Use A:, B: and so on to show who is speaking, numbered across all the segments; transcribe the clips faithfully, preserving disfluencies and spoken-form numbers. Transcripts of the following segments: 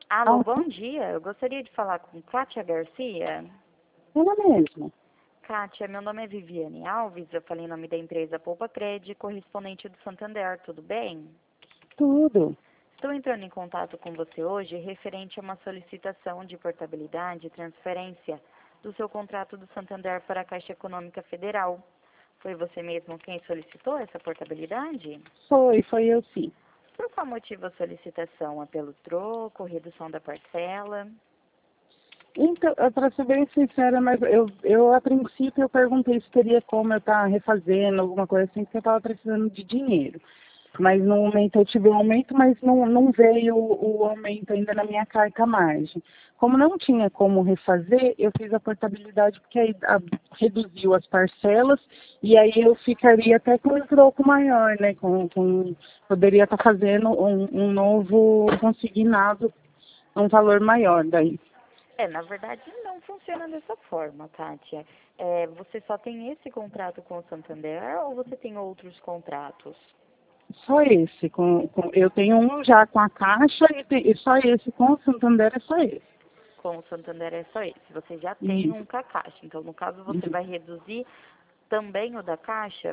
A: Alô,
B: Ah,
A: bom dia. Eu gostaria de falar com Kátia Garcia.
B: ela mesma.
A: Kátia, meu nome é Viviane Alves, eu falei em nome da empresa Poupa Cred, correspondente do Santander, tudo bem?
B: Tudo.
A: Estou entrando em contato com você hoje referente a uma solicitação de portabilidade e transferência do seu contrato do Santander para a Caixa Econômica Federal. Foi você mesmo quem solicitou essa portabilidade?
B: Foi, foi eu sim.
A: Por qual motivo a solicitação? É pelo troco, redução da parcela?
B: Então, para ser bem sincera, mas eu, eu a princípio eu perguntei se teria como eu estar refazendo alguma coisa assim, porque eu estava precisando de dinheiro. Mas no momento eu tive um aumento, mas não, não veio o, o aumento ainda na minha carta margem. Como não tinha como refazer, eu fiz a portabilidade porque aí a, reduziu as parcelas e aí eu ficaria até com um troco maior, né? Com, com, poderia estar fazendo um, um novo consignado, um valor maior daí.
A: É, na verdade não funciona dessa forma, Kátia. É, você só tem esse contrato com o Santander ou você tem outros contratos?
B: Só esse. Com, com, eu tenho um já com a Caixa e, tem, e só esse com o Santander é só esse.
A: Com o Santander é só esse. Você já tem um
B: Isso.
A: com a Caixa. Então, no caso, você
B: Uhum.
A: vai reduzir também o da Caixa?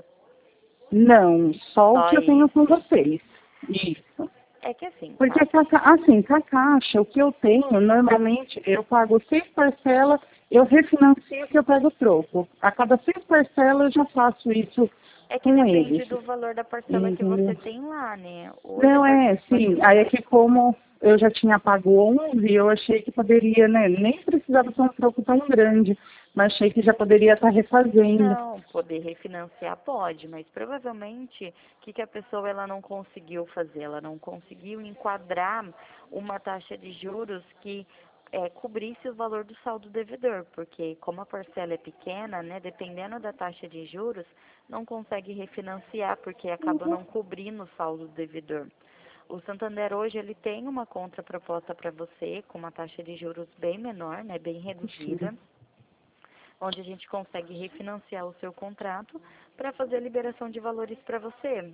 B: Não, só o
A: Só
B: que eu tenho com
A: esse.
B: vocês. Isso.
A: É que assim,
B: Porque, com a
A: Kátia,
B: ca- assim, com a Caixa, o que eu tenho, normalmente, eu pago seis parcelas, eu refinancio que eu pego troco. A cada seis parcelas, eu já faço isso
A: é que
B: com
A: depende
B: eles.
A: do valor da parcela que você
B: Entendeu?
A: tem lá, né? Hoje, a
B: Não,
A: partir
B: é,
A: do valor
B: sim.
A: da
B: Aí é
A: parcela.
B: que como eu já tinha pago onze, eu achei que poderia, né? Nem precisava ser um troco tão grande, mas achei que já poderia estar refazendo.
A: Não, poder refinanciar pode, mas provavelmente o que, que a pessoa ela não conseguiu fazer? Ela não conseguiu enquadrar uma taxa de juros que é, cobrisse o valor do saldo devedor, porque como a parcela é pequena, né, dependendo da taxa de juros, não consegue refinanciar, porque acaba não cobrindo o saldo devedor. O Santander hoje ele tem uma contraproposta para você com uma taxa de juros bem menor, né, bem reduzida, onde a gente consegue refinanciar o seu contrato para fazer a liberação de valores para você.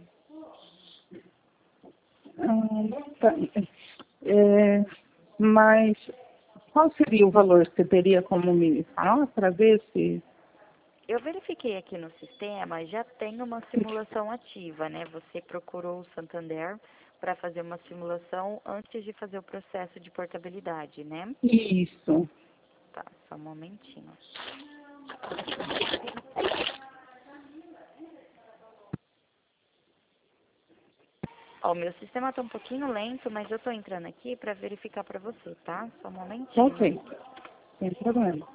B: Ah, tá. É, mas qual seria o valor que você teria como me falar para ver se...
A: Eu verifiquei aqui no sistema, já tem uma simulação ativa, né? Você procurou o Santander para fazer uma simulação antes de fazer o processo de portabilidade, né?
B: Isso.
A: Tá, só um momentinho. Ó, o meu sistema está um pouquinho lento, mas eu estou entrando aqui para verificar para você, tá? Só um momentinho.
B: Ok, sem problema.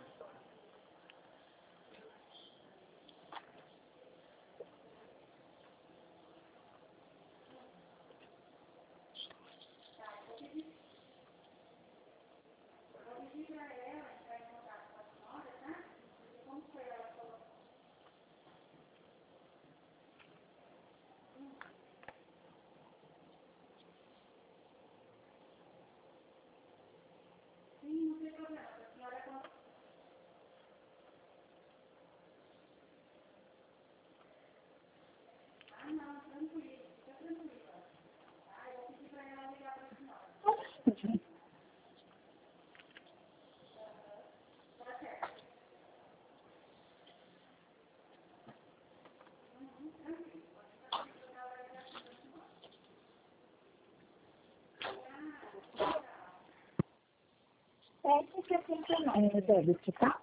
B: sete e setenta e nove, débito, tá?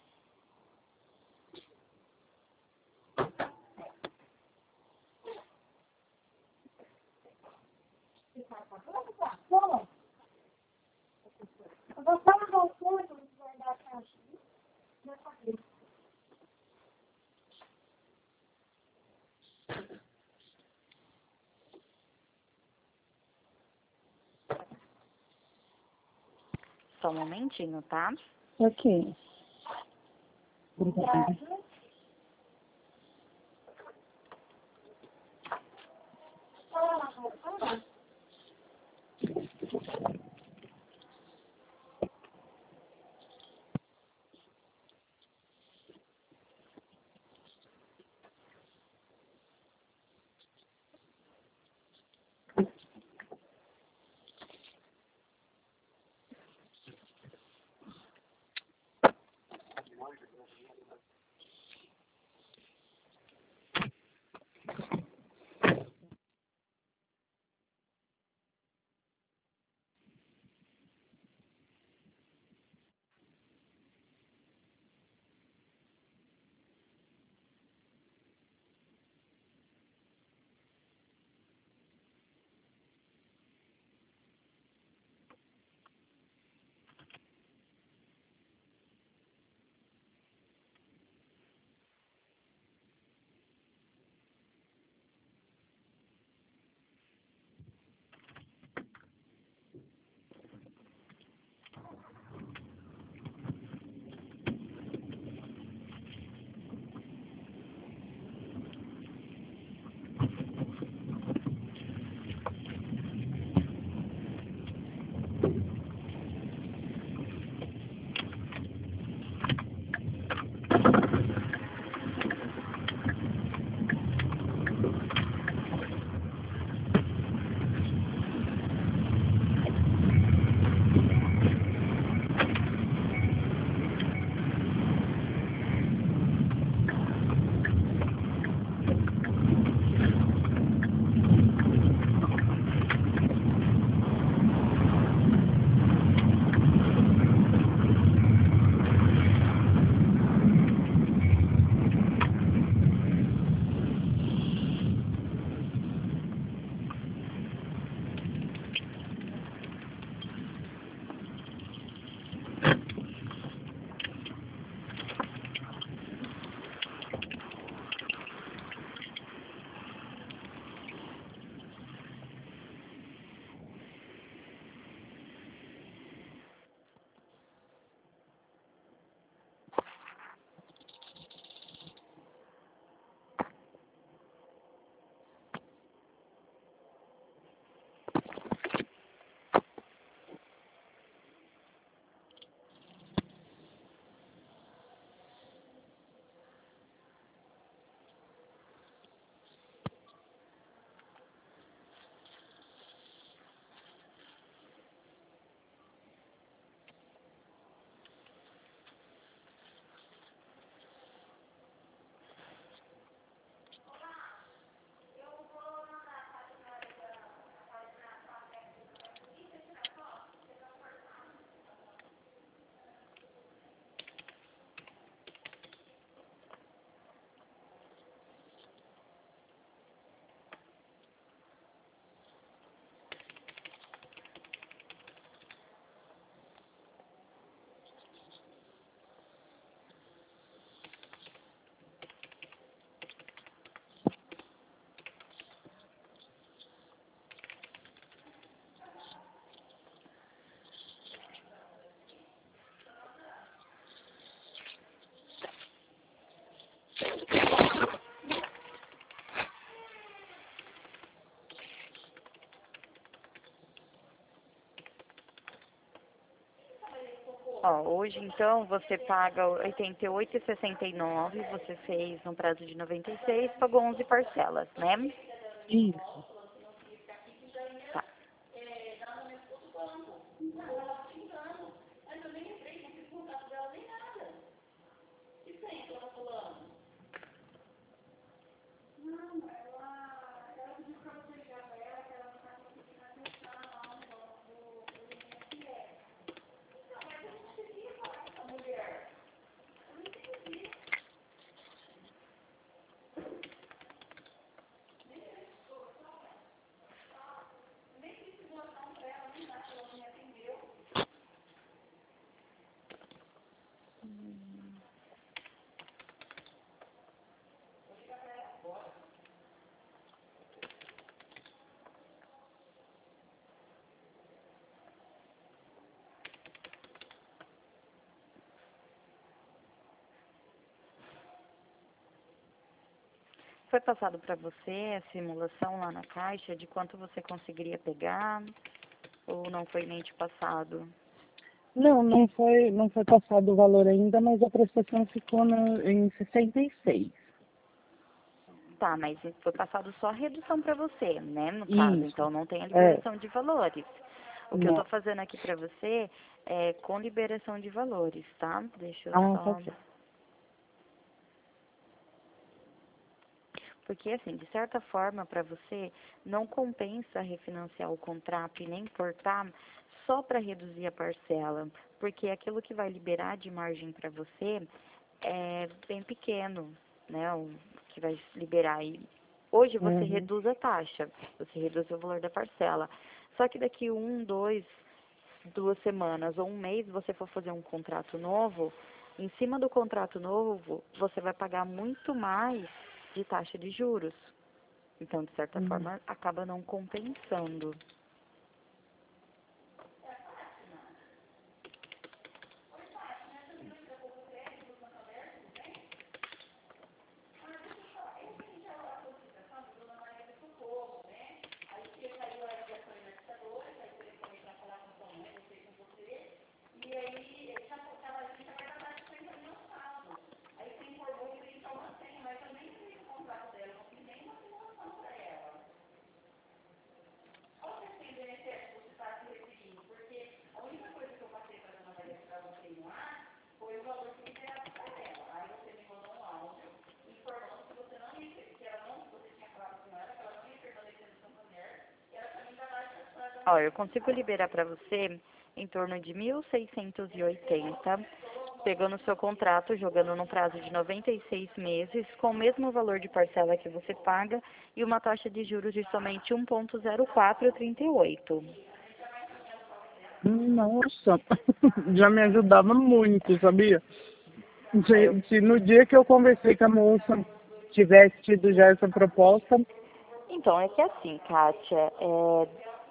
A: Só um momentinho, tá?
B: Ok. Obrigada.
A: Ó, hoje então você paga oitenta e oito reais e sessenta e nove centavos, você fez no prazo de noventa e seis, pagou onze parcelas, né?
B: Isso.
A: Tá. Foi passado para você a simulação lá na caixa de quanto você conseguiria pegar ou não foi nem te passado?
B: Não, não foi, não foi passado o valor ainda, mas a prestação ficou no, em sessenta e seis.
A: Tá, mas foi passado só a redução para você, né, no caso,
B: Isso.
A: então não tem a
B: É.
A: liberação de valores. O que eu
B: Não.
A: tô fazendo aqui para você é com liberação de valores, tá? Deixa eu
B: Ah, tá
A: só...
B: certo.
A: Porque, assim, de certa forma, para você, não compensa refinanciar o contrato e nem cortar só para reduzir a parcela, porque aquilo que vai liberar de margem para você é bem pequeno, né? O que vai liberar. E hoje você
B: Uhum.
A: reduz a taxa, você reduz o valor da parcela. Só que daqui um, dois, duas semanas ou um mês, você for fazer um contrato novo, em cima do contrato novo, você vai pagar muito mais de taxa de juros. Então, de certa
B: Uhum.
A: forma, acaba não compensando. Ó, eu consigo liberar para você em torno de mil seiscentos e oitenta, pegando o seu contrato, jogando no prazo de noventa e seis meses, com o mesmo valor de parcela que você paga e uma taxa de juros de somente um ponto zero quatro trinta e oito.
B: Nossa, já me ajudava muito, sabia?
A: Aí eu
B: Se, se no dia que eu conversei com a moça tivesse tido já essa proposta,
A: Então, é que assim, Kátia, é,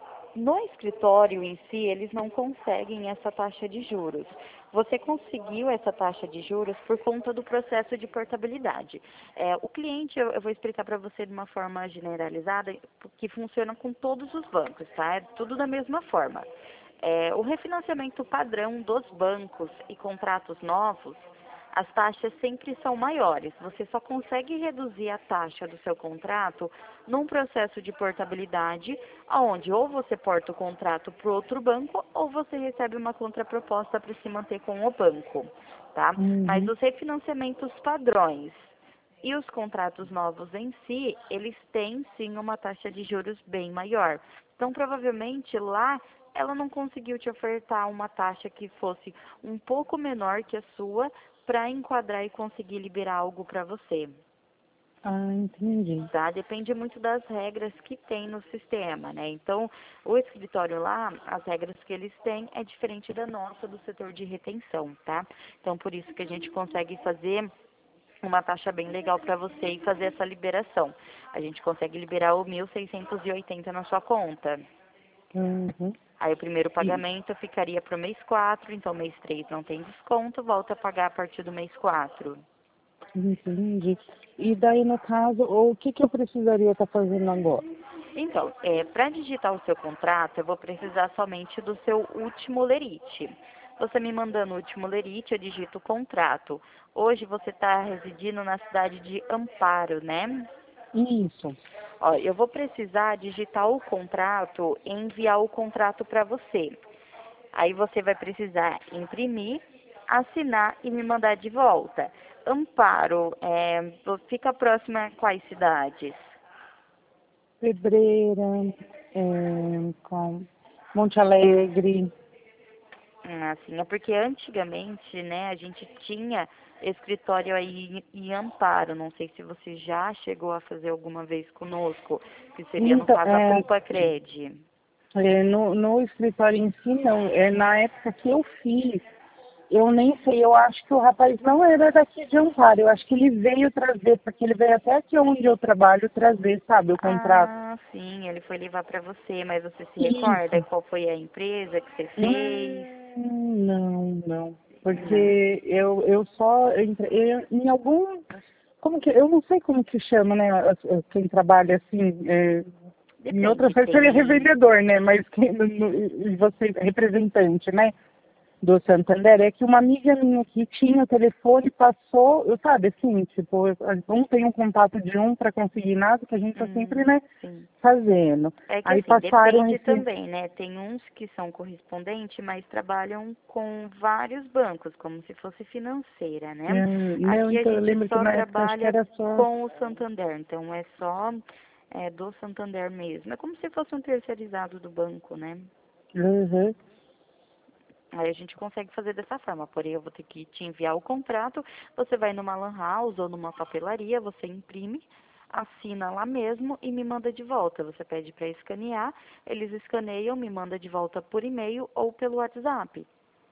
A: no escritório em si, eles não conseguem essa taxa de juros. Você conseguiu essa taxa de juros por conta do processo de portabilidade. É, o cliente, eu, eu vou explicar para você de uma forma generalizada, que funciona com todos os bancos, tá? É tudo da mesma forma. É, o refinanciamento padrão dos bancos e contratos novos, as taxas sempre são maiores. Você só consegue reduzir a taxa do seu contrato num processo de portabilidade, onde ou você porta o contrato para outro banco ou você recebe uma contraproposta para se manter com o banco, tá? Mas
B: uhum,
A: os refinanciamentos padrões e os contratos novos em si, eles têm sim uma taxa de juros bem maior. Então, provavelmente lá ela não conseguiu te ofertar uma taxa que fosse um pouco menor que a sua para enquadrar e conseguir liberar algo para você,
B: ah, entendi.
A: tá? Depende muito das regras que tem no sistema, né? Então, o escritório lá, as regras que eles têm é diferente da nossa do setor de retenção, tá? Então, por isso que a gente consegue fazer uma taxa bem legal para você e fazer essa liberação. A gente consegue liberar o mil seiscentos e oitenta na sua conta.
B: Uhum.
A: Aí o primeiro
B: E,
A: pagamento ficaria para o mês quatro, então mês três não tem desconto, volta a pagar a partir do mês quatro.
B: entendi. E daí, no caso, o que, que eu precisaria estar fazendo agora?
A: Então, é, para digitar o seu contrato, eu vou precisar somente do seu último lerite. Você me mandando o último lerite, eu digito o contrato. Hoje você está residindo na cidade de Amparo, né?
B: Isso.
A: Ó, eu vou precisar digitar o contrato e enviar o contrato para você. Aí você vai precisar imprimir, assinar e me mandar de volta. Amparo, é, fica próxima a quais cidades?
B: Pedreira, é, com Monte Alegre.
A: Hum, Assim, é porque antigamente, né, a gente tinha escritório aí em Amparo. Não sei se você já chegou a fazer alguma vez conosco, que seria no
B: Então,
A: caso a
B: é,
A: Pulpa Cred.
B: é, no, no escritório em si, não. É, na época que eu fiz, eu nem sei, eu acho que o rapaz não era daqui de Amparo. Eu acho que ele veio trazer, porque ele veio até aqui onde eu trabalho trazer, sabe, o contrato.
A: Ah, sim, ele foi levar para você, mas você se recorda
B: Isso.
A: qual foi a empresa que você fez?
B: Hum, não, não.
A: Não,
B: Porque eu, eu só entre- eu, em algum. Como que. Eu não sei como que chama, né? as- as- Quem trabalha assim. É, em outra
A: depende,
B: coisa seria
A: tem.
B: revendedor, né? Mas quem, no- no- e você, representante, né? Do Santander, é que uma amiga minha que tinha o telefone passou, eu sabe, assim, tipo, um tem um contato de um para conseguir nada, que a gente tá sempre,
A: Hum,
B: né,
A: sim.
B: fazendo.
A: É que
B: Aí
A: assim,
B: passaram
A: depende
B: esse.
A: também, né? Tem uns que são correspondentes, mas trabalham com vários bancos, como se fosse financeira, né?
B: Hum, não,
A: Aqui a
B: então eu
A: gente
B: lembro que
A: só
B: na época acho que
A: trabalha
B: era só.
A: com o Santander, então é só é, do Santander mesmo. É como se fosse um terceirizado do banco, né?
B: Uhum.
A: Aí a gente consegue fazer dessa forma, porém eu vou ter que te enviar o contrato, você vai numa lan house ou numa papelaria, você imprime, assina lá mesmo e me manda de volta. Você pede para escanear, eles escaneiam, me manda de volta por e-mail ou pelo WhatsApp.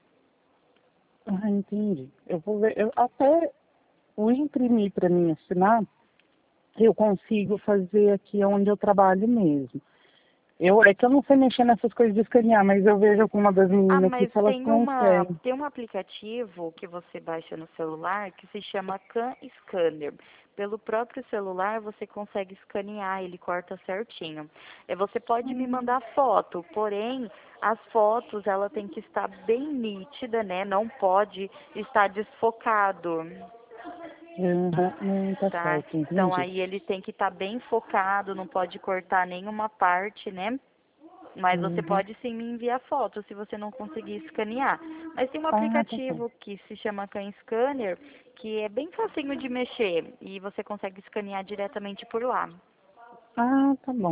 B: Ah, entendi. Eu vou ver. Eu, até o imprimir para mim assinar, eu consigo fazer aqui onde eu trabalho mesmo. Eu, é que eu não sei mexer nessas coisas de escanear, mas eu vejo com uma das
A: Ah,
B: meninas aqui
A: mas
B: que elas
A: tem uma,
B: conseguem.
A: tem um aplicativo que você baixa no celular que se chama Can Scanner. Pelo próprio celular você consegue escanear, ele corta certinho. É, você pode me mandar foto, porém as fotos ela tem que estar bem nítida, né? Não pode estar desfocado,
B: Uhum. Não, tá
A: tá?
B: certo,
A: Então
B: entendi.
A: aí ele tem que estar bem focado, não pode cortar nenhuma parte, né? Mas você
B: Uhum.
A: pode sim me enviar foto se você não conseguir escanear. Mas tem um
B: Ah, tá certo.
A: aplicativo que se chama Can Scanner, que é bem facinho de mexer e você consegue escanear diretamente por lá.
B: Ah, tá bom.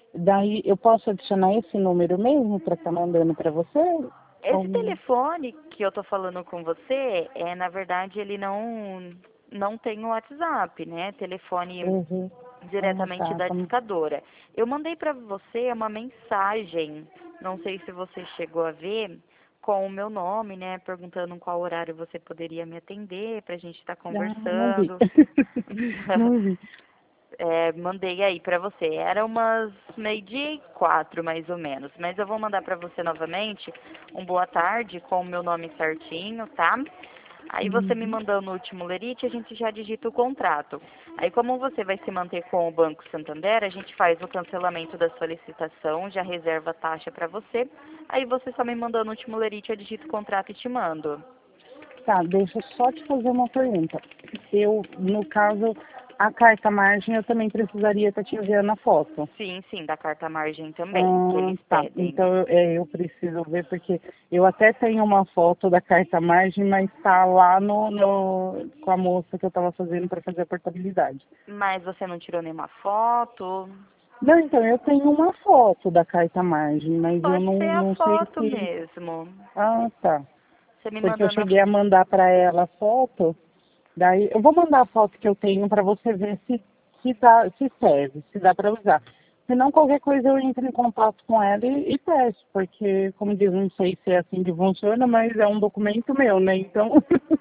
B: Daí eu posso adicionar esse número mesmo para estar mandando para você?
A: Esse
B: Ou...
A: telefone que eu tô falando com você, é, na verdade, ele não, não tem o WhatsApp, né? Telefone
B: Uhum. Ah,
A: diretamente
B: tá.
A: da
B: Como...
A: discadora. Eu mandei para você uma mensagem, não sei se você chegou a ver, com o meu nome, né? Perguntando em qual horário você poderia me atender, pra gente estar
B: Ah, não vi.
A: conversando.
B: Não vi.
A: É, mandei aí pra você. Era umas meio-dia e quatro, mais ou menos. Mas eu vou mandar pra você novamente um boa tarde com o meu nome certinho, tá? Aí você me
B: Uhum.
A: mandando o último lerite, a gente já digita o contrato. Aí como você vai se manter com o Banco Santander, a gente faz o cancelamento da solicitação, já reserva a taxa pra você. Aí você só me mandando o último lerite, eu digito o contrato e te mando.
B: Tá, deixa eu só te fazer uma pergunta. Eu, no caso, a carta margem, eu também precisaria estar te enviando a foto.
A: Sim, sim, da carta margem também, que
B: Ah,
A: eles
B: tá.
A: pedem.
B: Então, eu- é, eu preciso ver, porque eu até tenho uma foto da carta margem, mas está lá no, no, com a moça que eu estava fazendo para fazer a portabilidade.
A: Mas você não tirou nenhuma foto?
B: Não, então, eu tenho uma foto da carta margem, mas eu
A: Pode
B: não,
A: ser a
B: não sei
A: foto
B: se...
A: mesmo.
B: Ah, tá.
A: Você me
B: Porque eu
A: mandando a...
B: cheguei a mandar para ela a foto, daí eu vou mandar a foto que eu tenho para você ver se, se, dá, se serve, se dá para usar. Se não, qualquer coisa eu entro em contato com ela e, e peço, porque, como diz, não sei se é assim que funciona, mas é um documento meu, né? Então,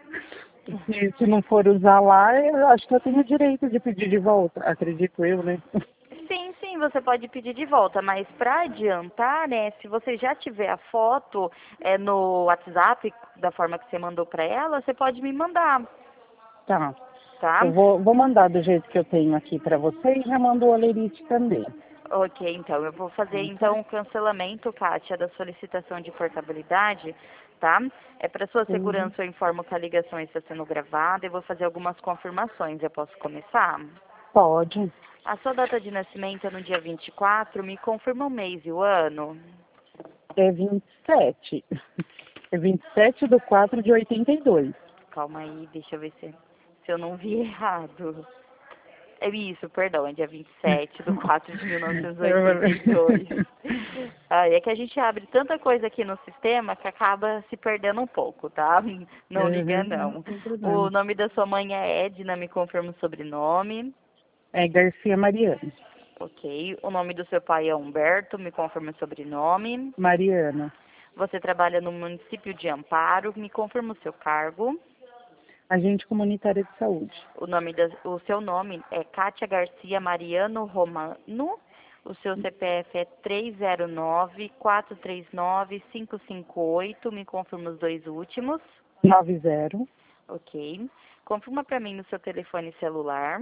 B: se, se não for usar lá, eu acho que eu tenho o direito de pedir de volta, acredito eu, né?
A: Sim, sim, você pode pedir de volta, mas para adiantar, né, se você já tiver a foto é, no WhatsApp, da forma que você mandou para ela, você pode me mandar,
B: Tá.
A: tá?
B: Eu vou, vou mandar do jeito que eu tenho aqui para você e já mando o Olerite também.
A: Ok, então, eu vou fazer então o cancelamento, Kátia, da solicitação de portabilidade, tá? É para sua
B: Uhum.
A: segurança, eu informo que a ligação está sendo gravada e vou fazer algumas confirmações. Eu posso começar?
B: Pode.
A: A sua data de nascimento é no dia vinte e quatro, me confirma o mês e o ano?
B: É vinte e sete. É vinte e sete de quatro de oitenta e dois.
A: Calma aí, deixa eu ver se, se eu não vi errado. É isso, perdão, é dia vinte e sete de quatro de mil novecentos e oitenta e dois. Ah, é que a gente abre tanta coisa aqui no sistema que acaba se perdendo um pouco, tá? Não liga,
B: Uhum, não
A: não.
B: tem
A: O
B: problema.
A: nome da sua mãe é Edna, me confirma o sobrenome.
B: É Garcia Mariana.
A: Ok. O nome do seu pai é Humberto, me confirma o sobrenome.
B: Mariana.
A: Você trabalha no município de Amparo, me confirma o seu cargo.
B: Agente comunitária de saúde.
A: O nome da, o seu nome é Kátia Garcia Mariano Romano. O seu C P F é três zero nove, quatro três nove, cinco cinco oito. Me confirma os dois últimos.
B: noventa.
A: Ok. Confirma para mim no seu telefone celular.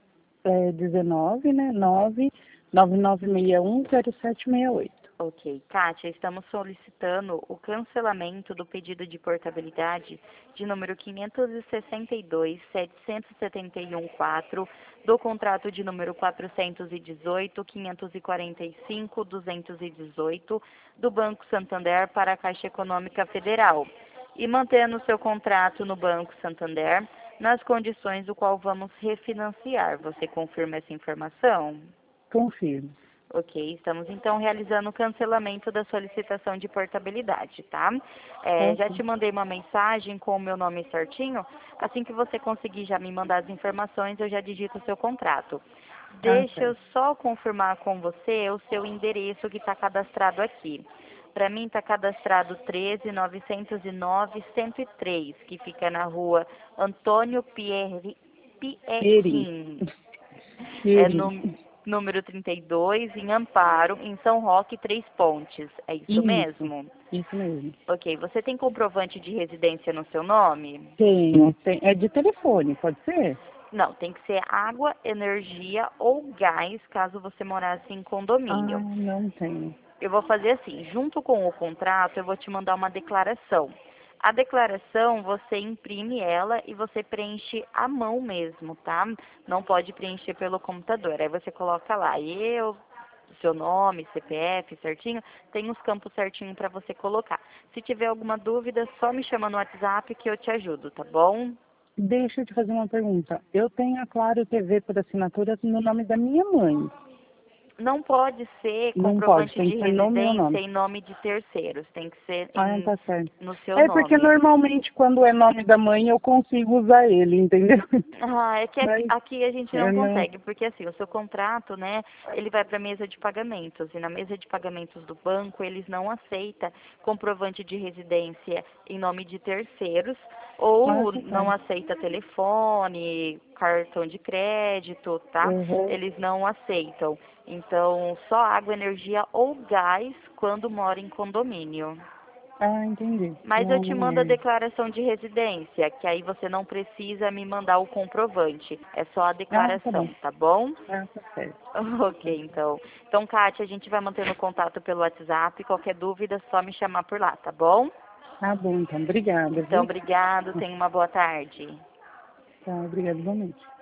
B: É dezenove, né? nove nove nove seis um zero sete seis oito.
A: Ok. Kátia, estamos solicitando o cancelamento do pedido de portabilidade de número quinhentos e sessenta e dois, setecentos e setenta e um quatro, do contrato de número quatrocentos e dezoito, quinhentos e quarenta e cinco, duzentos e dezoito, do Banco Santander para a Caixa Econômica Federal, e mantendo seu contrato no Banco Santander nas condições do qual vamos refinanciar. Você confirma essa informação?
B: Confirmo.
A: Ok, estamos então realizando o cancelamento da solicitação de portabilidade, tá? É, já
B: Ok.
A: te mandei uma mensagem com o meu nome certinho. Assim que você conseguir já me mandar as informações, eu já digito o seu contrato.
B: Tá
A: Deixa eu
B: certo.
A: só confirmar com você o seu endereço que está cadastrado aqui. Para mim está cadastrado treze novecentos e nove cento e três, que fica na rua Antônio Pierri,
B: Peri.
A: Pierrin. É
B: Peri.
A: no número trinta e dois, em Amparo, em São Roque, Três Pontes. É isso
B: Isso.
A: mesmo?
B: Isso mesmo.
A: Ok. Você tem comprovante de residência no seu nome?
B: Tenho. Tem, é de telefone, pode ser?
A: Não, tem que ser água, energia ou gás, caso você morasse em
B: Ah,
A: condomínio.
B: não tenho.
A: Eu vou fazer assim, junto com o contrato, eu vou te mandar uma declaração. A declaração, você imprime ela e você preenche à mão mesmo, tá? Não pode preencher pelo computador. Aí você coloca lá, eu, seu nome, C P F certinho, tem os campos certinho para você colocar. Se tiver alguma dúvida, só me chama no WhatsApp que eu te ajudo, tá bom?
B: Deixa eu te fazer uma pergunta. Eu tenho a Claro T V por assinatura no nome da minha mãe.
A: Não pode ser
B: Não pode,
A: comprovante
B: tem
A: de
B: que ser no meu
A: residência
B: nome.
A: em nome de terceiros, tem que ser
B: Ah,
A: em,
B: tá certo.
A: no seu
B: É porque
A: nome.
B: normalmente quando é nome da mãe eu consigo usar ele, entendeu?
A: Ah, é que aqui,
B: Mas
A: aqui a gente não
B: eu não.
A: consegue, porque assim, o seu contrato, né, ele vai para a mesa de pagamentos, e na mesa de pagamentos do banco, eles não aceitam comprovante de residência em nome de terceiros,
B: Ah,
A: ou
B: tá
A: não
B: certo.
A: aceita telefone, cartão de crédito, tá?
B: Uhum.
A: Eles não aceitam. Então, só água, energia ou gás quando mora em condomínio.
B: Ah, entendi.
A: Mas eu
B: Não,
A: te
B: não
A: mando a
B: é.
A: declaração de residência, que aí você não precisa me mandar o comprovante. É só a
B: Ah, tá bom.
A: declaração, tá bom?
B: Ah, tá certo. Tá
A: Ok,
B: certo.
A: então. Então, Kátia, a gente vai mantendo contato pelo WhatsApp. Qualquer dúvida, é só me chamar por lá, tá bom?
B: Tá bom, então. Obrigada,
A: Então,
B: viu?
A: obrigado. Tenha uma boa tarde.
B: Tá, obrigada igualmente.